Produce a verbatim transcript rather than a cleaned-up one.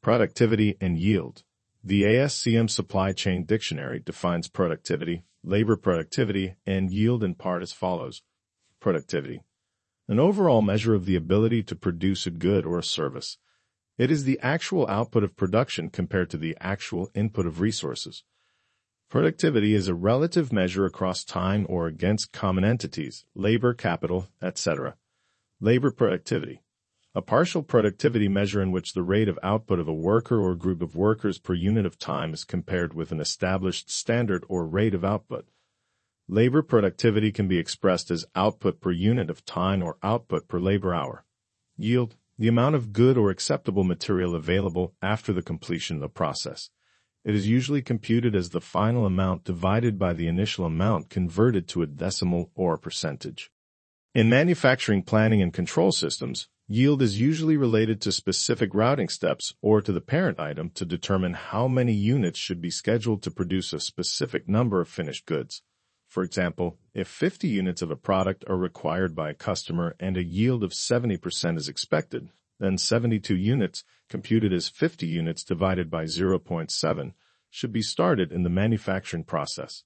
Productivity and yield. The A S C M Supply Chain Dictionary defines productivity, labor productivity, and yield in part as follows. Productivity. An overall measure of the ability to produce a good or a service. It is the actual output of production compared to the actual input of resources. Productivity is a relative measure across time or against common entities, labor, capital, et cetera. Labor productivity. A partial productivity measure in which the rate of output of a worker or group of workers per unit of time is compared with an established standard or rate of output. Labor productivity can be expressed as output per unit of time or output per labor hour. Yield, the amount of good or acceptable material available after the completion of the process. It is usually computed as the final amount divided by the initial amount converted to a decimal or a percentage. In manufacturing planning and control systems, yield is usually related to specific routing steps or to the parent item to determine how many units should be scheduled to produce a specific number of finished goods. For example, if fifty units of a product are required by a customer and a yield of seventy percent is expected, then seventy-two units, computed as fifty units divided by zero point seven, should be started in the manufacturing process.